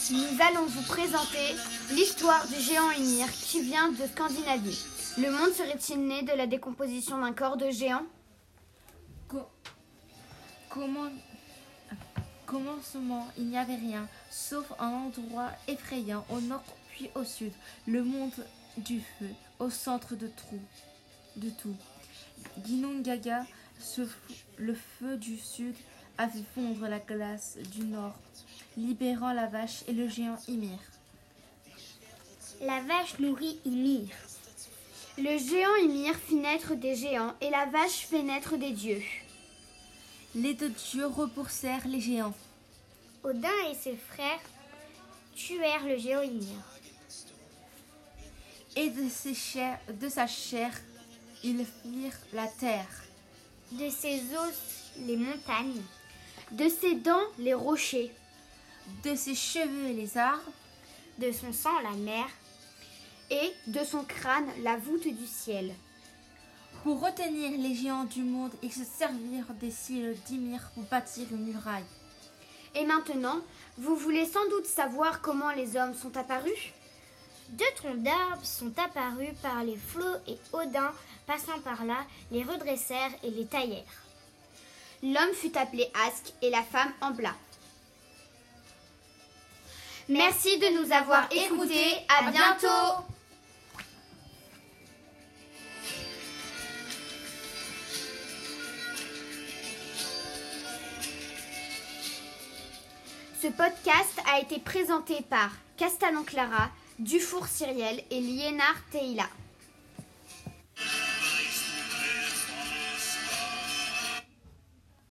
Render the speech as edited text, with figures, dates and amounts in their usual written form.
Nous allons vous présenter l'histoire du géant Ymir qui vient de Scandinavie. Le monde serait-il né de la décomposition d'un corps de géant ? Commencement, il n'y avait rien, sauf un endroit effrayant au nord puis au sud, le monde du feu, au centre de tout. Ginnungagap, le feu du sud, a fait fondre la glace du nord, libérant la vache et le géant Ymir. La vache nourrit Ymir. Le géant Ymir fit naître des géants et la vache fait naître des dieux. Les deux dieux repoussèrent les géants. Odin et ses frères tuèrent le géant Ymir. Et de sa chair, ils firent la terre. De ses os, les montagnes. De ses dents, les rochers. De ses cheveux, les arbres. De son sang, la mer. Et de son crâne, la voûte du ciel. Pour retenir les géants du monde, ils se servirent des cils d'Ymir pour bâtir une muraille. Et maintenant, vous voulez sans doute savoir comment les hommes sont apparus ? 2 troncs d'arbres sont apparus par les flots et Odin, passant par là, les redressèrent et les taillèrent. L'homme fut appelé Ask et la femme Embla. Merci de nous avoir écoutés. À bientôt. Ce podcast a été présenté par Castellan Clara, Dufour Cyriel et Liénard Teila.